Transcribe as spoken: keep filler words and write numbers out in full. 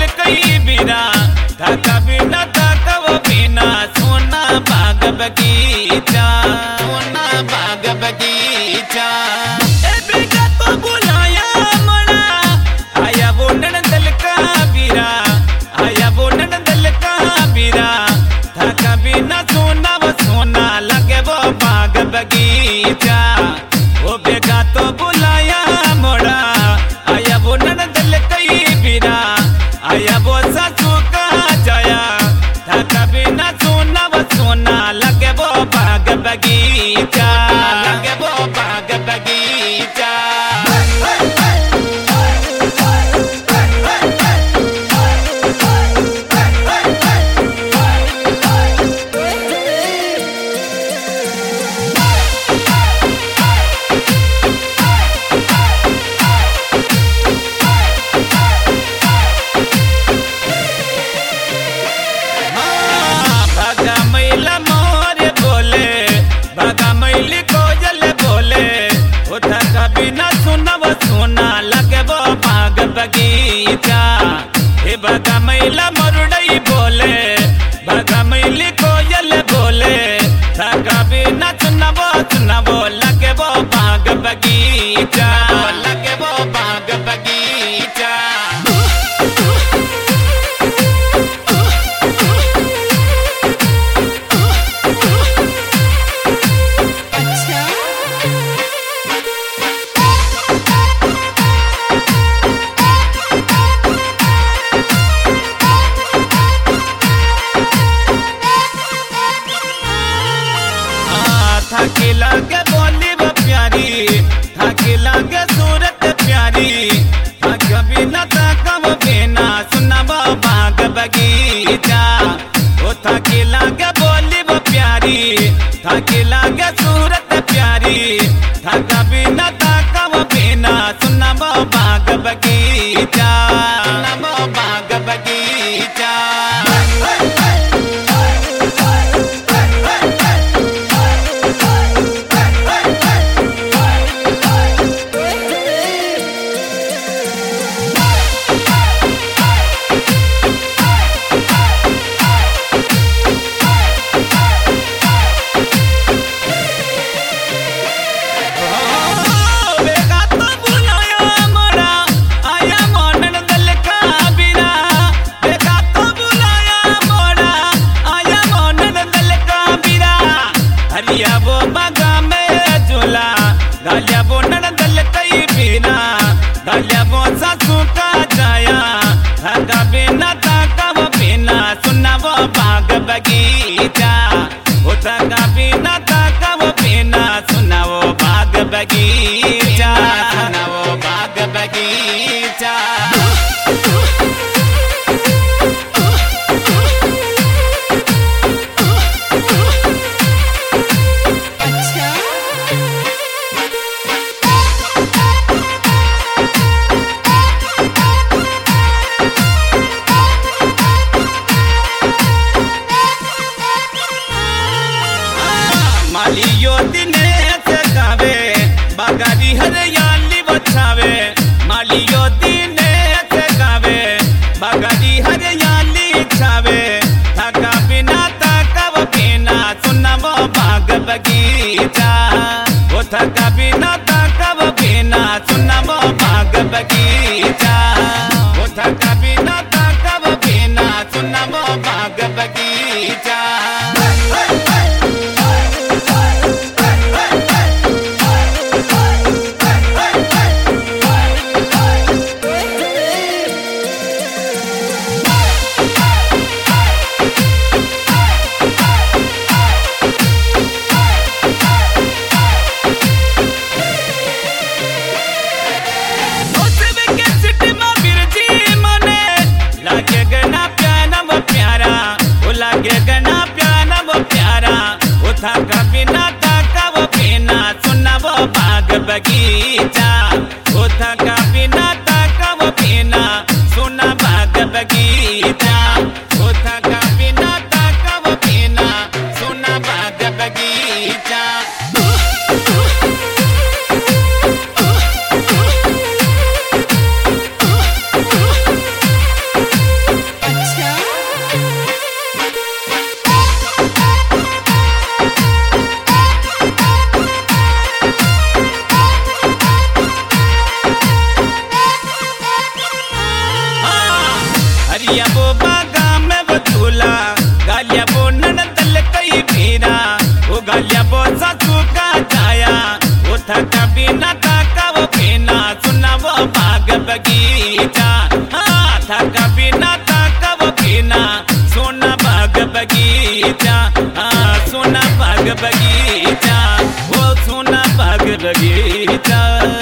दिल कई बिना थका बिना थका वो बिना सोना बाग बगीचा सोना बाग बगीचा ए बेटा तो बुलाया मना आया वो नंदल का बीरा आया वो नंदल का बीरा थका बिना सोना वो सोना लगे वो बाग बगीचा वो बेटा तो बुलाया मोड़ा आया वो नंदल कई बीरा आया वो सासू का जाया थका बिना सोना वो सोना लगे वो बाग बगीचा लगे वो बाग बगीचा बगीचा हे भगा मैला मरुड़ई बोले भगा मैली कोयल बोले थका बिना सुनबो सुनबो लगे वो बाग बगीचा लगे वो बाग बगीचा थाकी लागे बोली वो प्यारी थाकी लागे सूरत प्यारी थका बिना थका वो बिना सुना वो बाग बगीचा ओ थाकी लागे बोली वो प्यारी थाकी लागे सूरत प्यारी थका बिना थका वो बिना सुना वो बाग बगीचा सुना वो बाग बगीचा वो बगा में झूला गालिया वो नंदल कई बिना गालिया वो सासू का जाया थका बिना थका वो बिना सुना वो बाग बगीचा वो थका बिना थका वो बिना सुना वो बाग बगीचा सुना वो बाग बगीचा मालियो दिनेश गावे बागारी हरियाली बचावे मालियो दिनेश गावे बागारी हरियाली छावे थका बिना थका वो बिना सुना वो बाग बगीचा वो थका बिना थका वो बिना सुना वो बाग बगीचा वो थका बिना थका वो बिना सुना वो बाग बगीचा गालिया वो बागा में वो झूला गालिया वो ननदल कई भीरा वो गालिया वो सासू का जाया वो था कभी ना था का वो पीना सुना वो बाग बगीचा हाँ था कभी ना था का वो पीना सोना बाग बगीचा हाँ सोना बाग बगीचा वो सोना बाग बगीचा।